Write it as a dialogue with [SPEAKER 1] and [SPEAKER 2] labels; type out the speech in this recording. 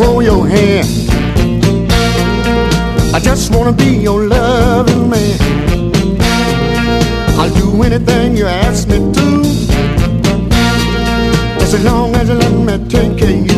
[SPEAKER 1] hold your hand. I just wanna be your loving man. I'll do anything you ask me to, just as long as you let me take care of you.